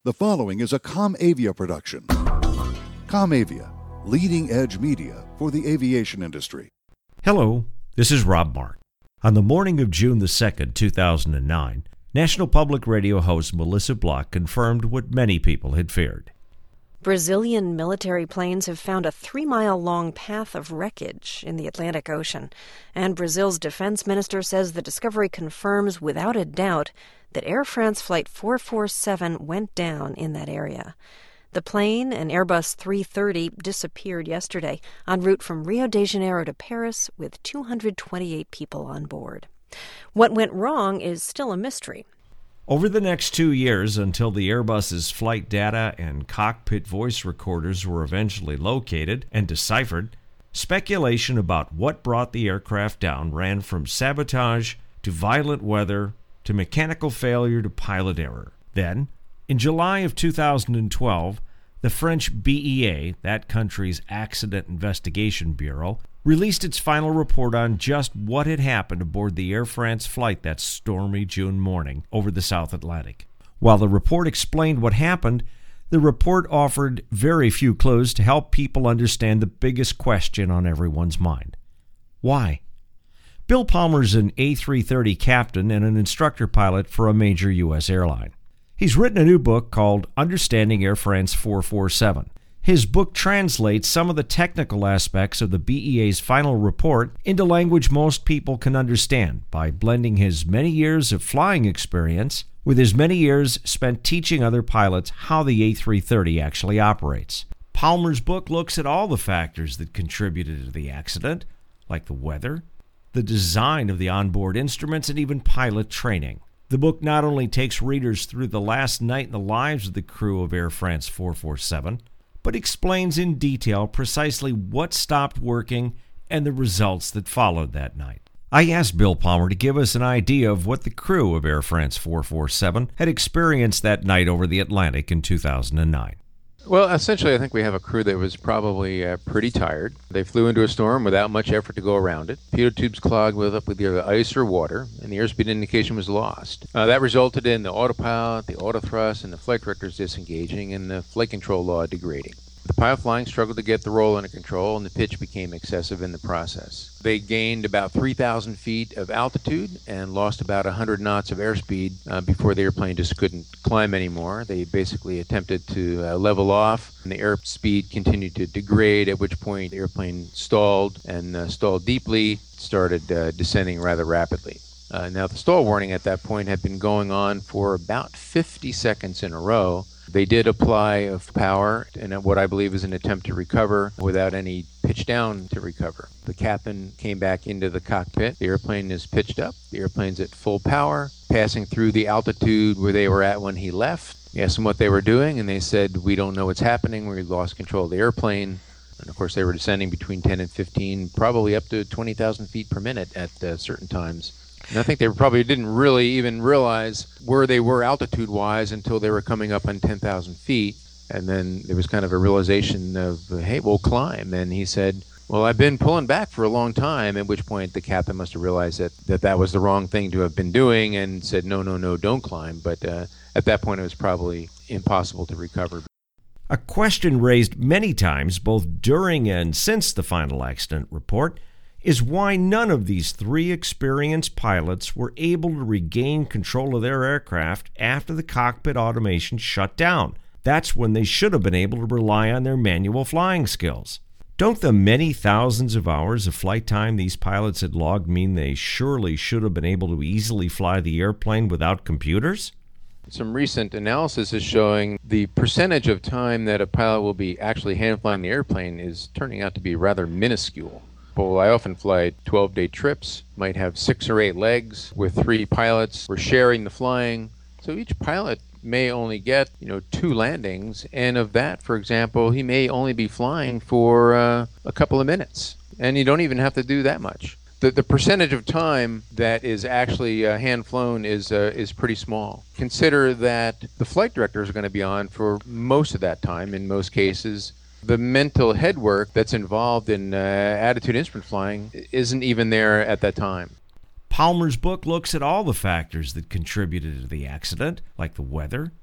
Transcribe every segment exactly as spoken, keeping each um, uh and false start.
The following is a ComAvia production. ComAvia, leading edge media for the aviation industry. Hello, this is Rob Mark. On the morning of June the second, two thousand nine, National Public Radio host Melissa Block confirmed what many people had feared. Brazilian military planes have found a three-mile-long path of wreckage in the Atlantic Ocean, and Brazil's defense minister says the discovery confirms without a doubt that Air France Flight four forty-seven went down in that area. The plane, an Airbus three thirty, disappeared yesterday en route from Rio de Janeiro to Paris with two hundred twenty-eight people on board. What went wrong is still a mystery. Over the next two years, until the Airbus's flight data and cockpit voice recorders were eventually located and deciphered, speculation about what brought the aircraft down ran from sabotage to violent weather to mechanical failure to pilot error. Then, in July of two thousand twelve, the French B E A, that country's Accident Investigation Bureau, released its final report on just what had happened aboard the Air France flight that stormy June morning over the South Atlantic. While the report explained what happened, the report offered very few clues to help people understand the biggest question on everyone's mind. Why? Bill Palmer's an A three thirty captain and an instructor pilot for a major U S airline. He's written a new book called Understanding Air France four forty-seven. His book translates some of the technical aspects of the B E A's final report into language most people can understand by blending his many years of flying experience with his many years spent teaching other pilots how the A three thirty actually operates. Palmer's book looks at all the factors that contributed to the accident, like the weather, the design of the onboard instruments, and even pilot training. The book not only takes readers through the last night in the lives of the crew of Air France four forty-seven, but explains in detail precisely what stopped working and the results that followed that night. I asked Bill Palmer to give us an idea of what the crew of Air France four forty-seven had experienced that night over the Atlantic in two thousand nine. Well, essentially, I think we have a crew that was probably uh, pretty tired. They flew into a storm without much effort to go around it. Pitot tubes clogged with up with either ice or water, and the airspeed indication was lost. Uh, that resulted in the autopilot, the autothrust, and the flight directors disengaging, and the flight control law degrading. The pilot flying struggled to get the roll under control, and the pitch became excessive in the process. They gained about three thousand feet of altitude and lost about one hundred knots of airspeed uh, before the airplane just couldn't climb anymore. They basically attempted to uh, level off, and the airspeed continued to degrade, at which point the airplane stalled and uh, stalled deeply, started uh, descending rather rapidly. Uh, now, the stall warning at that point had been going on for about fifty seconds in a row. They did apply of power in what I believe is an attempt to recover without any pitch down to recover. The captain came back into the cockpit. The airplane is pitched up. The airplane's at full power, passing through the altitude where they were at when he left. He asked them what they were doing, and they said, "We don't know what's happening. We lost control of the airplane." And of course, they were descending between ten and fifteen, probably up to twenty thousand feet per minute at uh, certain times. And I think they probably didn't really even realize where they were altitude-wise until they were coming up on ten thousand feet. And then there was kind of a realization of, hey, we'll climb. And he said, well, I've been pulling back for a long time, at which point the captain must have realized that that, that was the wrong thing to have been doing and said, no, no, no, don't climb. But uh, at that point, it was probably impossible to recover. A question raised many times, both during and since the final accident report, is why none of these three experienced pilots were able to regain control of their aircraft after the cockpit automation shut down. That's when they should have been able to rely on their manual flying skills. Don't the many thousands of hours of flight time these pilots had logged mean they surely should have been able to easily fly the airplane without computers? Some recent analysis is showing the percentage of time that a pilot will be actually hand flying the airplane is turning out to be rather minuscule. Well, I often fly twelve-day trips, might have six or eight legs with three pilots. We're sharing the flying. So each pilot may only get, you know, two landings, and of that, for example, he may only be flying for uh, a couple of minutes, and you don't even have to do that much. The, the percentage of time that is actually uh, hand-flown is uh, is pretty small. Consider that the flight director is going to be on for most of that time in most cases. The mental head work that's involved in uh, attitude instrument flying isn't even there at that time. Palmer's book looks at all the factors that contributed to the accident, like the weather,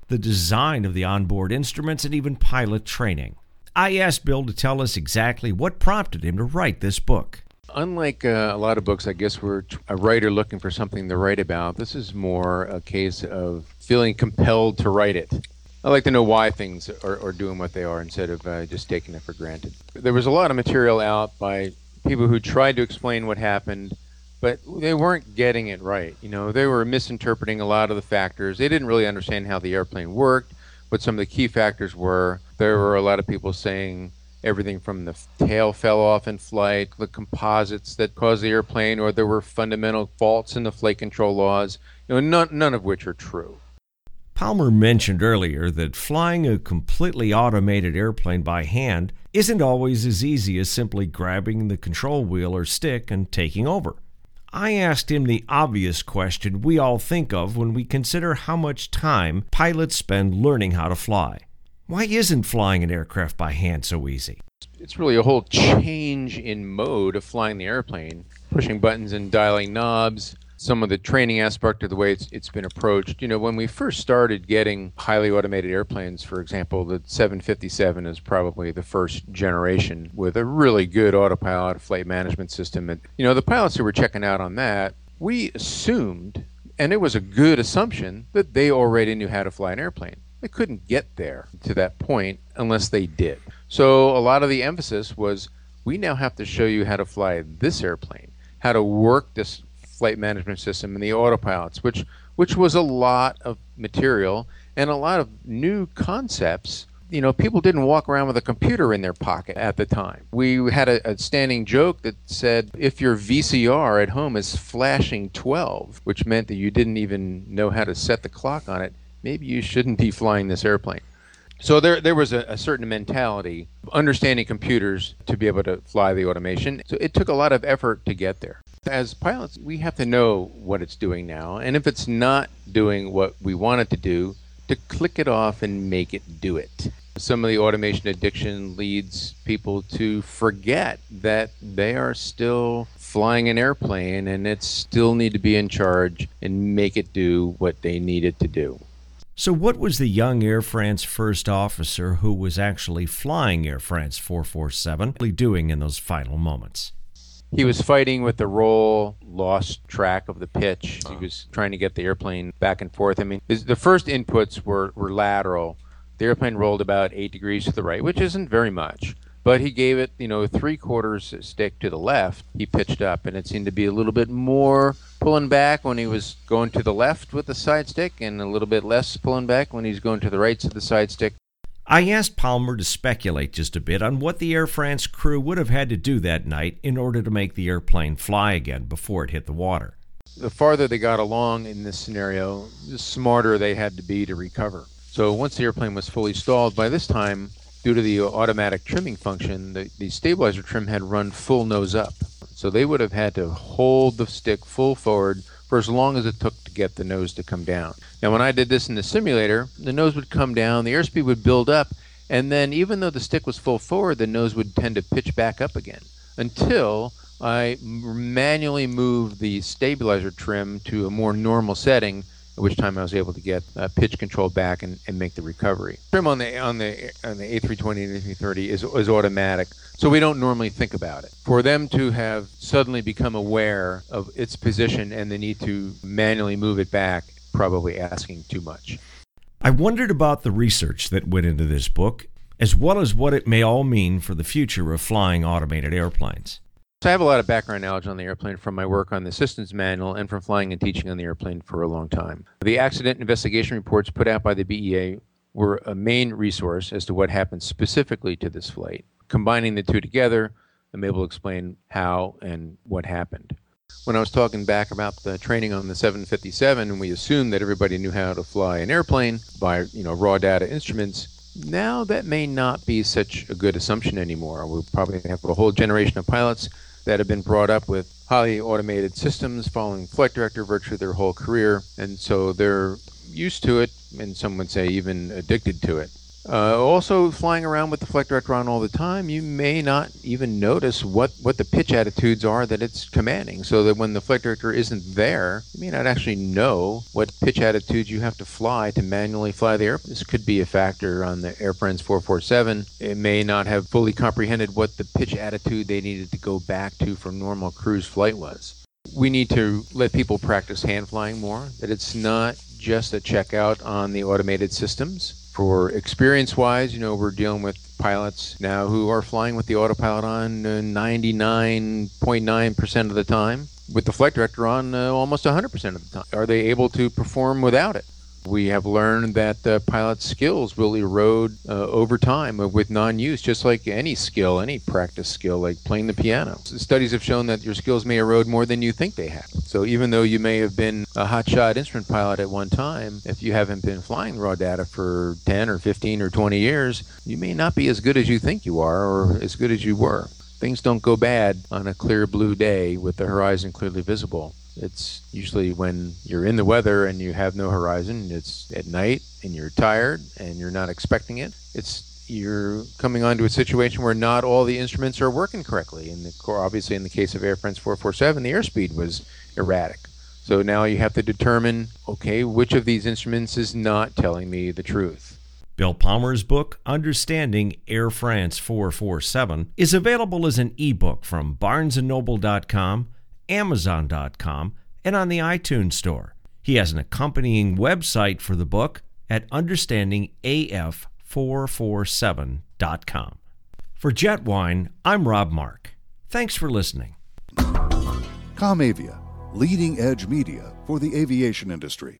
the design of the onboard instruments, and even pilot training. I asked Bill to tell us exactly what prompted him to write this book. Unlike uh, a lot of books, I guess, where a writer looking for something to write about, this is more a case of feeling compelled to write it. I like to know why things are, are doing what they are instead of uh, just taking it for granted. There was a lot of material out by people who tried to explain what happened, but they weren't getting it right. You know, they were misinterpreting a lot of the factors. They didn't really understand how the airplane worked, what some of the key factors were. There were a lot of people saying everything from the tail fell off in flight, the composites that caused the airplane, or there were fundamental faults in the flight control laws, you know, none, none of which are true. Palmer mentioned earlier that flying a completely automated airplane by hand isn't always as easy as simply grabbing the control wheel or stick and taking over. I asked him the obvious question we all think of when we consider how much time pilots spend learning how to fly. Why isn't flying an aircraft by hand so easy? It's really a whole change in mode of flying the airplane, pushing buttons and dialing knobs, some of the training aspect of the way it's, it's been approached. You know, when we first started getting highly automated airplanes, for example, the seven fifty-seven is probably the first generation with a really good autopilot flight management system. And, you know, the pilots who were checking out on that, we assumed, and it was a good assumption, that they already knew how to fly an airplane. They couldn't get there to that point unless they did. So a lot of the emphasis was, we now have to show you how to fly this airplane, how to work this flight management system and the autopilots, which which was a lot of material and a lot of new concepts. You know, people didn't walk around with a computer in their pocket at the time. We had a, a standing joke that said, if your V C R at home is flashing twelve, which meant that you didn't even know how to set the clock on it, maybe you shouldn't be flying this airplane. So there there was a, a certain mentality of understanding computers to be able to fly the automation. So it took a lot of effort to get there. As pilots, we have to know what it's doing now, and if it's not doing what we want it to do, to click it off and make it do it. Some of the automation addiction leads people to forget that they are still flying an airplane and it still need to be in charge and make it do what they need it to do. So what was the young Air France first officer who was actually flying Air France four forty-seven doing in those final moments? He was fighting with the roll, lost track of the pitch. He was trying to get the airplane back and forth. I mean, the first inputs were, were lateral. The airplane rolled about eight degrees to the right, which isn't very much. But he gave it, you know, three quarters stick to the left. He pitched up, and it seemed to be a little bit more pulling back when he was going to the left with the side stick, and a little bit less pulling back when he's going to the right with the side stick. I asked Palmer to speculate just a bit on what the Air France crew would have had to do that night in order to make the airplane fly again before it hit the water. The farther they got along in this scenario, the smarter they had to be to recover. So once the airplane was fully stalled, by this time, due to the automatic trimming function, the, the stabilizer trim had run full nose up. So they would have had to hold the stick full forward for as long as it took to get the nose to come down. Now, when I did this in the simulator, the nose would come down, the airspeed would build up, and then even though the stick was full forward, the nose would tend to pitch back up again until I manually moved the stabilizer trim to a more normal setting, at which time I was able to get uh, pitch control back and, and make the recovery. Trim on the on the on the A three twenty and A three thirty is is automatic, so we don't normally think about it. For them to have suddenly become aware of its position and the need to manually move it back, probably asking too much. I wondered about the research that went into this book, as well as what it may all mean for the future of flying automated airplanes. So I have a lot of background knowledge on the airplane from my work on the systems manual and from flying and teaching on the airplane for a long time. The accident investigation reports put out by the B E A were a main resource as to what happened specifically to this flight. Combining the two together, I'm able to explain how and what happened. When I was talking back about the training on the seven fifty-seven, and we assumed that everybody knew how to fly an airplane by, you know, raw data instruments, now that may not be such a good assumption anymore. We'll probably have a whole generation of pilots that have been brought up with highly automated systems following flight director virtually their whole career, and so they're used to it, and some would say even addicted to it. Uh, also, flying around with the flight director on all the time, you may not even notice what, what the pitch attitudes are that it's commanding. So that when the flight director isn't there, you may not actually know what pitch attitudes you have to fly to manually fly the airplane. This could be a factor on the Air France four forty-seven. It may not have fully comprehended what the pitch attitude they needed to go back to from normal cruise flight was. We need to let people practice hand flying more, that it's not just a checkout on the automated systems. For experience-wise, you know, we're dealing with pilots now who are flying with the autopilot on uh, ninety-nine point nine percent of the time, with the flight director on uh, almost one hundred percent of the time. Are they able to perform without it? We have learned that the pilot's skills will erode uh, over time with non-use, just like any skill, any practice skill, like playing the piano. Studies have shown that your skills may erode more than you think they have. So even though you may have been a hotshot instrument pilot at one time, if you haven't been flying raw data for ten or fifteen or twenty years, you may not be as good as you think you are or as good as you were. Things don't go bad on a clear blue day with the horizon clearly visible. It's usually when you're in the weather and you have no horizon, it's at night and you're tired and you're not expecting it. It's you're coming onto a situation where not all the instruments are working correctly. And obviously in the case of Air France four forty-seven, the airspeed was erratic. So now you have to determine, okay, which of these instruments is not telling me the truth. Bill Palmer's book, Understanding Air France four forty-seven, is available as an ebook from barnes and noble dot com, amazon dot com, and on the iTunes Store. He has an accompanying website for the book at understanding A F four forty-seven dot com. For Jetwine, I'm Rob Mark. Thanks for listening. ComAvia, leading edge media for the aviation industry.